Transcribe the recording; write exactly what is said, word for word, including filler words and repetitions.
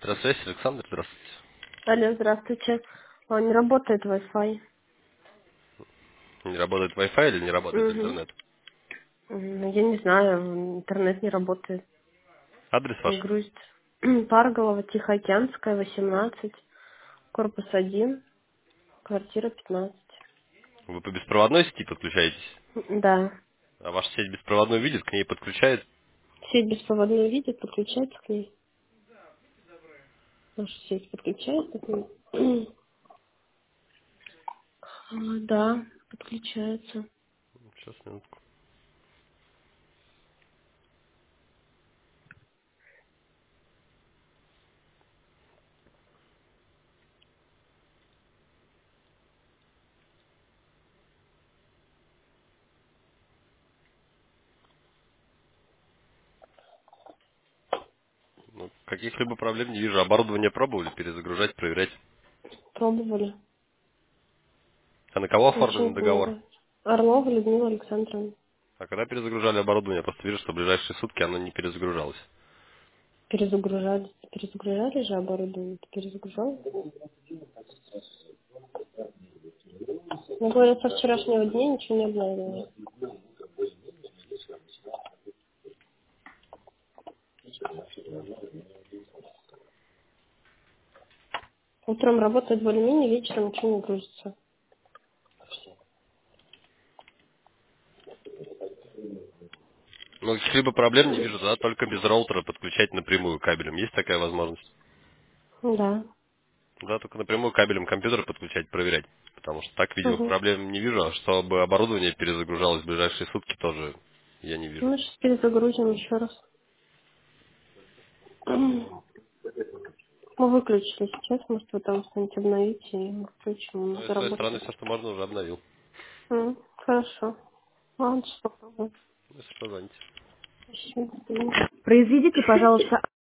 Электросвязь, Александр, здравствуйте. Алло, здравствуйте. А, не работает Wi-Fi. Не работает Wi-Fi или не работает Угу. интернет? Я не знаю, интернет не работает, Адрес не ваш? грузит. Парголова, Тихоокеанская, восемнадцать, корпус один, квартира пятнадцать. Вы по беспроводной сети подключаетесь, Да. а ваша сеть беспроводной видит, к ней подключает. Сеть беспроводную видит, подключается к ней. Наша сеть подключается к ней. А, да, подключается. Сейчас, минутку. Ну, каких-либо проблем не вижу. Оборудование пробовали перезагружать, проверять. Пробовали. А на кого Ничего не оформлен договор? помогает. Орлова Людмила Александровна. А когда перезагружали оборудование, я просто вижу, что в ближайшие сутки оно не перезагружалось. Перезагружали. Перезагружали же оборудование. Перезагружал. Ну, говорят, со вчерашнего дня ничего не обновлено. Утром работает более-менее, вечером ничего не грузится. Ну, каких-либо проблем не вижу, да, только без роутера подключать напрямую кабелем. Есть такая возможность? Да. Да, только напрямую кабелем компьютера подключать, проверять. Потому что так видимых Угу. проблем не вижу, а чтобы оборудование перезагружалось в ближайшие сутки, тоже я не вижу. Ну, сейчас перезагрузим еще раз. Мы выключили сейчас, может, вы там что-нибудь обновите, и мы включим, Ну, он и с своей стороны, заработает. все, что можно, уже обновил. М, Хорошо. Ладно, что попробуем. Ну, если что, звоните. Спасибо. Произведите, пожалуйста,